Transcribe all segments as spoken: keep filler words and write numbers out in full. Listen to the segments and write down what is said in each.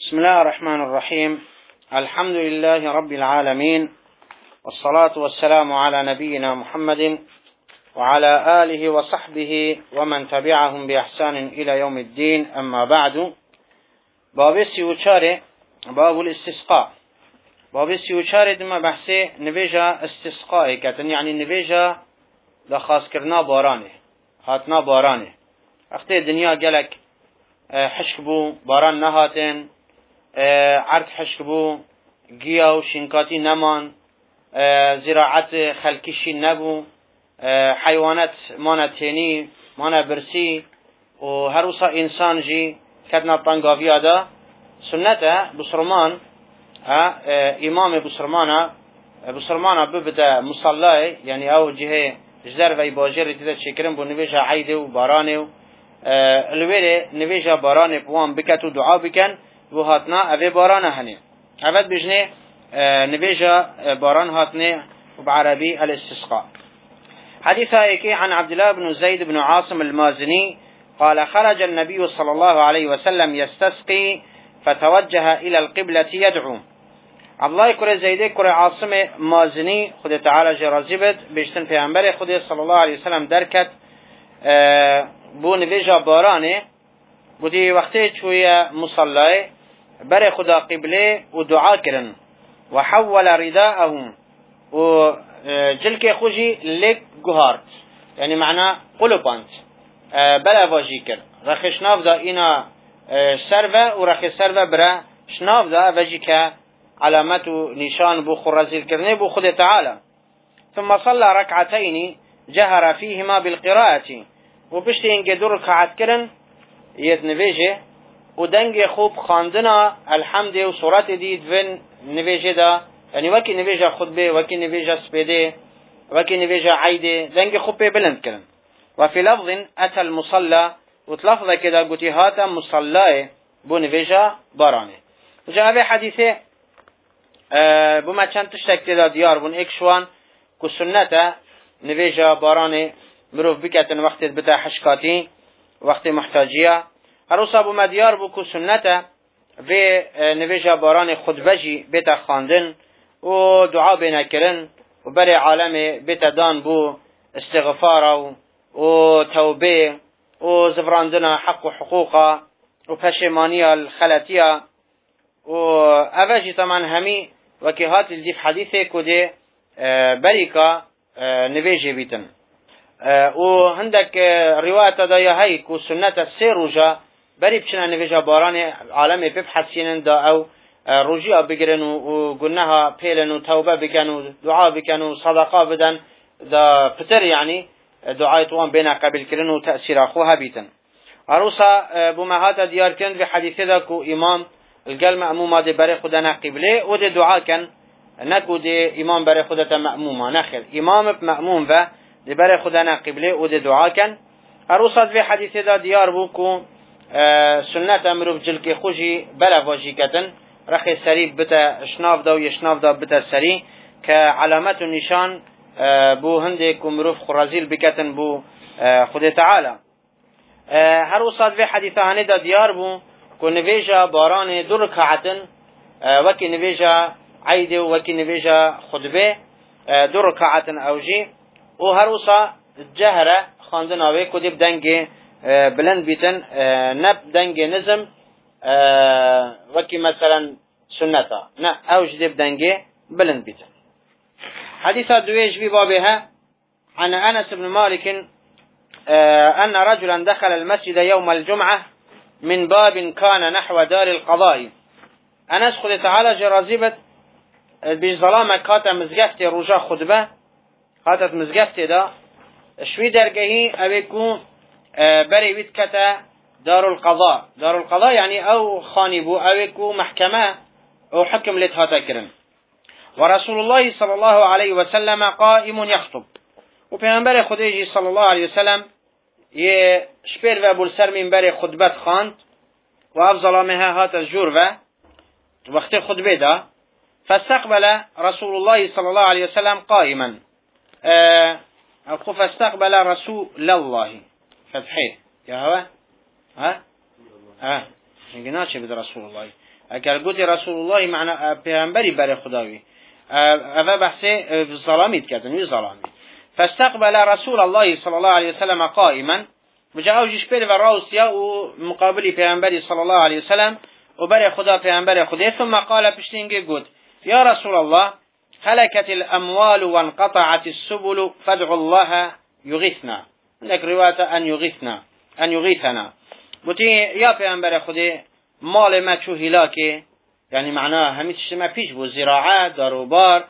بسم الله الرحمن الرحيم. الحمد لله رب العالمين، والصلاة والسلام على نبينا محمد وعلى آله وصحبه ومن تبعهم بإحسان إلى يوم الدين. أما بعد، باب سيوچاره باب الاستسقاء. باب سيوچاره دم بحثه نبيجا استسقاء كتن، يعني نبيجا لخاص كرنا بارانه هاتنا بارانه اخته دنيا جلك حشك بو باران نهاتن، عرض حشك بو گیا و شنکاتی نمان، زراعت خلکیشی نبو، حیوانات مانا تینی مانا برسی و هر وصا انسان جی کدنا طنگاوی دا سنته بسرمان امام بسرمانا بسرمانا ببدا مصلاه، يعني او جهه جدر و باجر تیده چکرم بو نویجا عیده و بارانه و الویره نویجا بارانه بوان بکت و دعا بکن و هاتنا اوه بارانه هنه اول بجنه نویجا باران هاتنه وبعربي الاستسقاء. حديث هيك عن عبد الله بن زيد بن عاصم المازني قال: خرج النبي صلى الله عليه وسلم يستسقي فتوجه إلى القبلة يدعو. عبد الله كره زيد كره عاصم مازني خد تعالى جرازبت بيشتن پیغمبر خد صلى الله عليه وسلم دركت بو نویجا بارانه بودی وقتی چوی مصلای بر خدا قبله و دعا کرن و حول رداءه و جلك خوجي لك جهارت، يعني معناه قلبانت بلا واجي كر رخ شناف دا إنا سرفة ورخ سرفة برا شناف دا واجي كعلامة نشان بو خرزيل كرني بو خد تعالى. ثم صلى ركعتين جهر فيهما بالقراءة وبشتي إنك دور ركعت كرن يتنفيجه ودنگ خوب خاندنا الحمد وصورة دي دفن نفيجه دا، يعني وكي نویجا خطبه، وكي نویجا سپیده، وكي نویجا عیده، دنگ خوب بلند کرن. وفي لفظ أتى المصلى، وتلفظ كده قلت هاتا مصلاه بو نویجا بارانه. وجاء به حديثه اه بما چند تشتك ده ديار بون اكشوان كو سنته نویجا بارانه مروف بكتن وقت بتا حشكاتي وقت محتاجيه. هروسا بما ديار بو كو سنته في نویجا بارانه خطبجي بتا خاندن و دعا بنا کرن و بر عالم بیت دان بو استغفار و توبه و زفراندنا حق و حقوقا و پشمانی الخلطیه و اوجی طبعا همی وکی هات الجیف حدیثه کده بریکا نویجه بیتن و هندک روایت دایا هی که سنت سی روژا بری بچنه نویجه باران عالم ببحثینن دا او رجوع بگیرن و گناها پیلن و توبه بکن و دعا بکن و صدقه بدن دا پتر، يعني دعای توان بین قبل کرن و تأثیر خوها بیتن. عروسا بمهات دیار کند به حدیثه دا که امام القل مأمومه دی برای خودنا قبله و دی دعا کن نکو دی امام برای خودتا مأمومه نخیر امام مأموم و دی برای خودنا قبله و دی دعا کن. عروسا دی حدیثه دا دیار بو که سنت امرو بجلک خوشی بلا واجی کتن رخي سري بتا شناف دا ويشناف دا بتا سري كعلامات النشان بو هندك ومروف خرازيل بكتن بو خد تعالى. هر وصاد في حديثة دا ديار بو كو نويجا باران دو ركعتن وكي نويجا عيد وكي نويجا خطبه دو ركعتن اوجي و هر وصا جهرة خاندنا وي كو ديب دنگ بلند بيتن نب دنگ نزم اه وكي مثلا سنتا نا او جديب دنگه بلند بيتا. حديثة دويج في بابها عن أنس بن مالك اه أن رجلا دخل المسجد يوم الجمعة من باب كان نحو دار القضاء. أنس خد تعالى جرازيبت بظلامة كاتا مزقفت رجا خطبة كاتت مزقفت دا شوي درقهي أبيكو اه بري ويتكتا دار القضاء. دار القضاء يعني او خانبو اوكو محكمة او حكم لتهاتا كرن. ورسول الله صلى الله عليه وسلم قائم يخطب، وبيغمبر خديجي صلى الله عليه وسلم يشبير و بولسر من بر خطبت خاند وافضل مها هات الجور و وقت خطبه دا فاستقبل رسول الله صلى الله عليه وسلم قائما اه فاستقبل رسول الله فتحيه يا هوا ها ها يقولنا شيء بده رسول الله اگر قلت رسول الله معنى پیغمبری بر خداوی اول بحثه ظلاميت كذا ني ظلامي فاستقبل رسول الله صلى الله عليه وسلم قائما وجاء جشبيل وراوسيا ومقابل پیغمبر صلى الله عليه وسلم وبر خدا پیغمبر خدا ثم قال بشتينجي قد يا رسول الله هلكت الأموال وانقطعت السبل فادعوا الله يغيثنا عندك رواية أن يغيثنا أن يغيثنا بوتي يا پیغمبر خدا مال ما چو هلاكه يعني معناه همه چیز ما پیش بود زراعت داروبار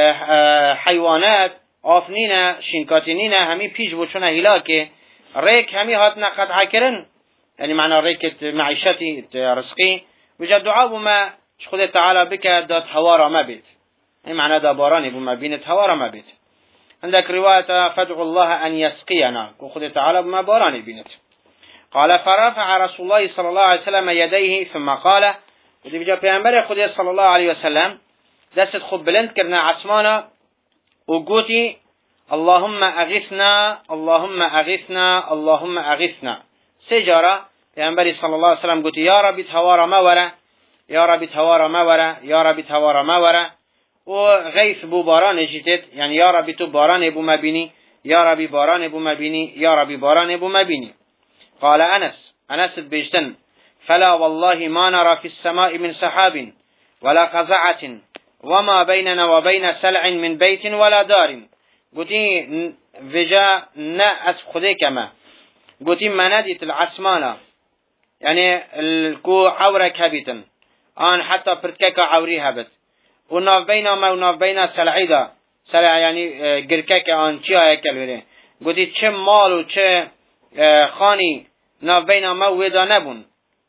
حیوانات آفنینه شینکاتینینه همه پیش بود چون هلاکه ریک همه هات نقطع کرن يعني معناه ریک معیشتی رزقی وجد دعا بما خود تعالی بك دات هوارا ما بيت يعني معناه دا باراني بما بينت هوارا ما بيت عندك رواية فادعوا الله أن يسقينا وخود تعالى بما باراني بينت قال فرفع رسول الله صلى الله عليه وسلم يديه ثم قال ودي بجا پیغمبر خدا صلى الله عليه وسلم دست خود بلند کرنا عثمانا وقوتي اللهم اغثنا اللهم اغثنا اللهم اغثنا سجارة پیغمبر صلى الله عليه وسلم قوتي يا ربي تهوار ما ورا يا ربي تهوار ما ورا يا ربي تهوار ما ورا وغيث بو باران جيتت يعني يا ربي تو باران بو مبيني يا ربي باران بو مبيني يا ربي باران بو مبيني قال أنس أنس بيجتن فلا والله ما نرى في السماء من سحاب ولا قزعة وما بيننا وبين سلع من بيت ولا دار قلتي فجاء نا أسخذيك ما قلتي مندت العسمانة يعني الكو عورة كبتا آن حتى برتكك عوري هبت وناف بينا ما وناف بينا سلعيدا سلع يعني قركك آن چي آيا كالوره قلتي چه مال و چه خاني ناف بينا ما ودا نبون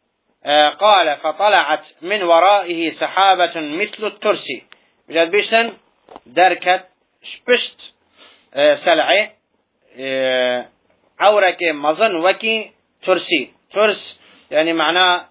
قال فطلعت من ورائه سحابة مثل الترسي بجد بيشتن دركت شبشت سلعي عورك مظن وكي ترسي ترس يعني معناه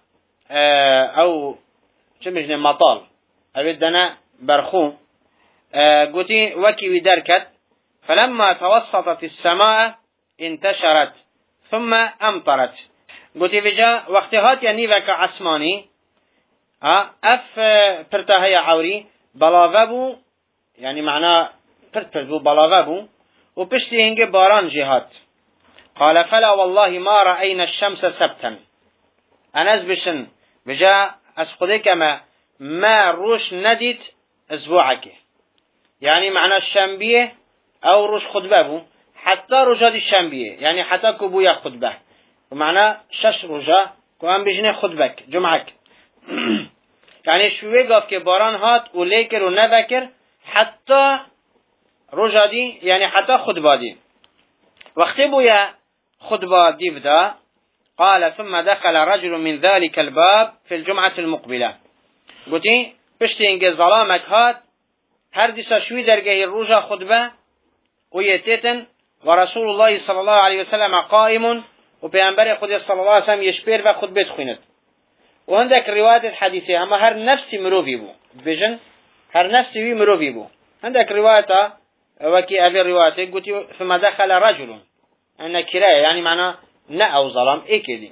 او شمجن مطال ابدنا برخو قلتي وكي ودركت فلما توسطت السماء انتشرت ثم امطرت قلتي بجا وقتهات يعني وكا عسماني اف پرتاهي عوري بلاغبو يعني معناه پرتبو بلاغبو وبشتي هنگه باران جهات قال فلا والله ما رأينا الشمس سبتا انز بشن بجا اسقدك ما ما روش نديت اسبوعك يعني معنى الشنبيه او روش خطبه بو حتى رجاد الشنبيه يعني حتى كبويا خطبه ومعنى شش رجا كوان بجنه خطبك جمعك يعني شويه قاف که باران هات و لیکر و نبکر حتى رجا دي يعني حتى خطبه دي وقت بويا خطبه دي بدا قال ثم دخل رجل من ذلك الباب في الجمعة المقبلة قلتي بشتي انجي ظلامك هات هر ديسا شوي درجه الرجا خطبه ويتيتن ورسول الله صلى الله عليه وسلم قائم وبيعنبر خدا صلى الله عليه وسلم يشبير و خطبه تخوينت وعندك رواية الحديثة اما هر نفسي مروفي بو بجن هر نفسي وي مروفي بو عندك رواية وكي ابي رواية قلتي ثم دخل رجل ان كراية يعني معنى نا او ظلام ايه كدي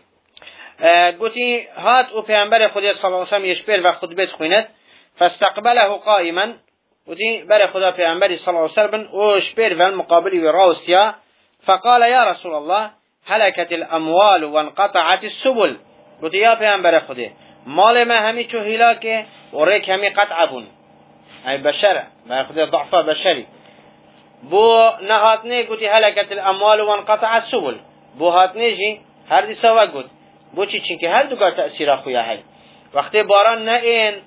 قلتي هات وبيعنبر خدا صلى الله عليه وسلم يشبير و خطبه تخوينت فاستقبله قائما قلتي بر خدا بيعنبر صلى الله عليه وسلم وشبير و المقابل وراوسيا فقال يا رسول الله هلكت الاموال وانقطعت السبل قلتي يا پیغمبر خدا مال ما همي چو هلاكه و ريك همي قطع بون اي بشر بر خدا ضعفا بشري بو نهاتني قلتي هلكت الاموال وانقطعت السبل بو هاتني جي هر دي سوا قلت بو چي چنكي هر دوكا تأثير خويا هاي وقت باران نائن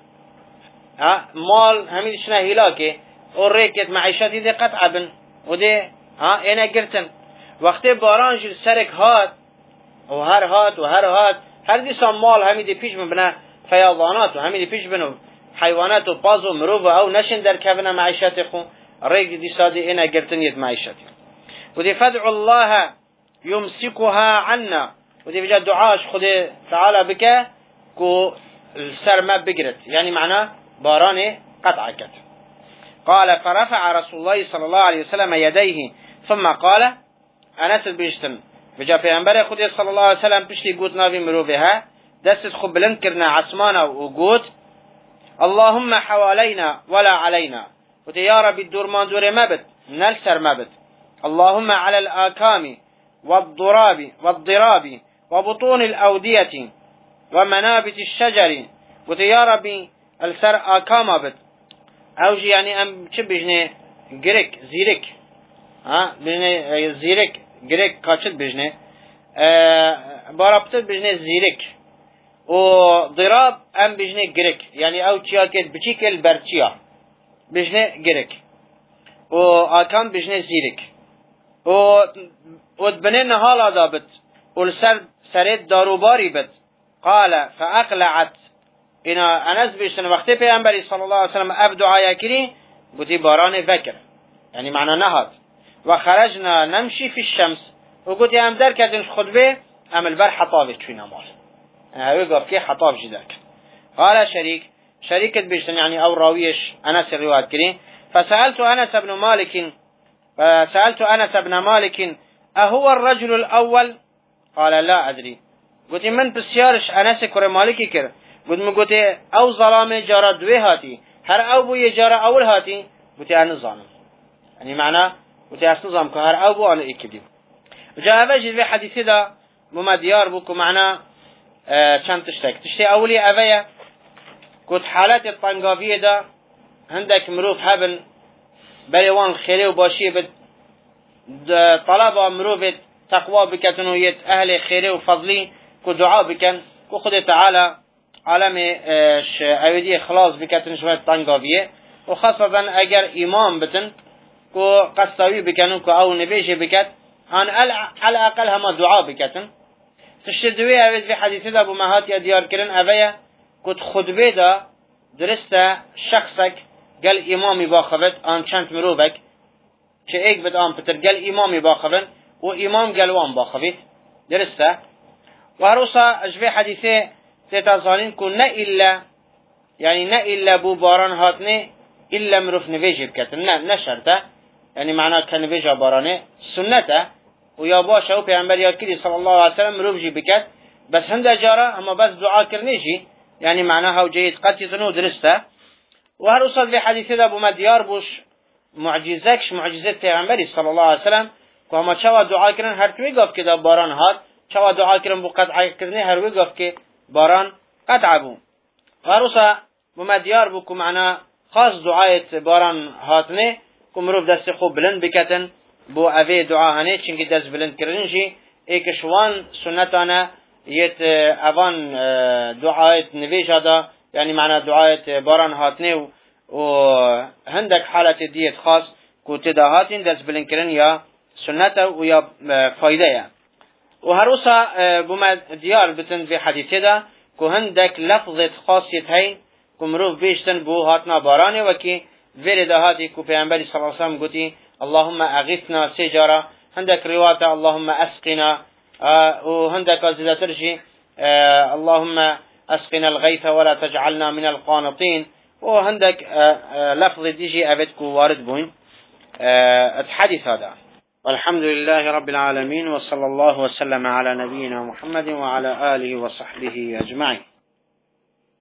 مال همي دشنا هلاكه و ريكت معيشتي دي قطع بن و دي ها انا قرتن وقت باران جل سرك هات و هر هات و هر هات هر دیسا مال همین دی پیش ببنه فیاضانات و همین دی پیش بنو حیوانات و باز و مروف او نشن در کبنه معیشت خو ریگ دیسا دی اینا گرتن ید معیشت و دی فدع الله یمسکها عنا و دی بجا دعاش خود تعالی بکه کو السر ما بگرد یعنی معنی باران قطع کت قال فرفع رسول الله صلى الله عليه وسلم يديه ثم قال انس بيشتم بجا پیغمبر خدا صلی الله علیه و سلم پشتی گوت ناوی مروفه ها دست خب بلند کرنا عسمانا وقوت اللهم حوالينا ولا علينا وتي يا ربي الدور مانزور مبت نلسر مبت اللهم على الآكام والضراب والضراب وبطون الأودية ومنابت الشجر وتي يا ربي السر آكام بت اوجي يعني ام چه بجنه گرک زیرک ها بجنه زیرک گرک قاچت بجنه بارابطت بجنه زیرک و ضراب ام بجنه گرک يعني او چیا که بچیک البرچیا بجنه گرک و آکام بجنه زیرک و ودبنه نهالا دابت والسر سرید داروباری بت قال فاقلعت اینا انس بیشتن وقتی پیامبری صلی الله علیه و سلم اب دعا کردی گفتی باران فکر یعنی معنا نهاد و خرجنا نمشي في الشمس و گفتی هم در کردن خطبه عمل بر حطاب چوینا مال هاوی گفت که حطاب جدک قال شریک شریکت بیشتن یعنی او راویش انس روایت کردی فسألت انس ابن مالك فسألت انس ابن مالك اهو الرجل الاول قال لا ادري گفتی من بسیارش انس کره مالکی کرد گفت مگوته او ظلام جارا دوی هاتی هر او بو یه جارا اول هاتی گوته انا ظالم یعنی معنی گوته اصلا ظالم که هر او بو انا اکدیم جا اوه به حدیثی دا بما دیار بو که معنی چند تشتک تشتی اولی اوه گوت حالت طنگاویه دا هندک مروف هبن بریوان خیره و باشیه بد طلب مروف تقوی بکتن و یت اهل خیره و فضلی که دعا بکن که خود تعالی عالم اویدی خلاص بکتن شوید طنگاویه و خاصتا اگر ایمان بتن که قصاوی بکنن که او نبیشه بکت آن على اقل هما دعا بکتن تشتدوی اوید به حدیثی دا بمهاتی دیار کرن اویه کت خطبه دا درسته شخصک گل ایمامی باخوید آن چند مروبک چه ایک بد آن پتر گل ایمامی باخوید و ایمام گلوان باخوید درسته و هروسا اجبه حدیثی تتظالين كن نه إلا يعني نه إلا بو باران هاتنه إلا مروف نویجه بکتن نه نه شرطه يعني معناه که نویجه بارانه سنته و یا باشه و پیغمبر یاد کردی صلی الله علیه وسلم مروف جی بکت بس هنده جاره اما بس دعا کرنه جی يعني معناه هاو جيد قطيتنو درسته و هر اصاد به حدیثه دا بومد دیار بوش معجزکش معجزه پیغمبری صلی الله علیه وسلم که اما چوا دعا کرن هر توی گفت که دا باران هات چوا دعا کرن بو قطع کرنه هر وی گفت که باران قطع بو غروسا بمدیار بو که معنا خاص دعایت باران هاتنه که مروف دست خوب بلند بکتن بو اوه دعا هنه چنگی دست بلند کرنجی ایکشوان سنتانه یت اوان دعایت نویج هدا یعنی معنا دعایت باران هاتنه و, و هندک حالت دیت خاص که تداهاتین دست بلند کرن یا سنته و یا فایده یا و هروسا بمدیار بتن في حديثه دا که هندک لفظت خاصیت هی که مروف بیشتن بو هاتنا بارانه وکی ویل دا هاتی که پیغمبری صلی اللہ علیہ وسلم گوتی اللهم اغثنا سجارا هندک روایت اللهم اسقنا و هندک ازیدتر جی اللهم اسقنا الغيث ولا تجعلنا من القانطين و هندک لفظ دیجی اوید که وارد بوین الحديث هذا والحمد لله رب العالمين وصلى الله وسلم على نبينا محمد وعلى آله وصحبه أجمعين.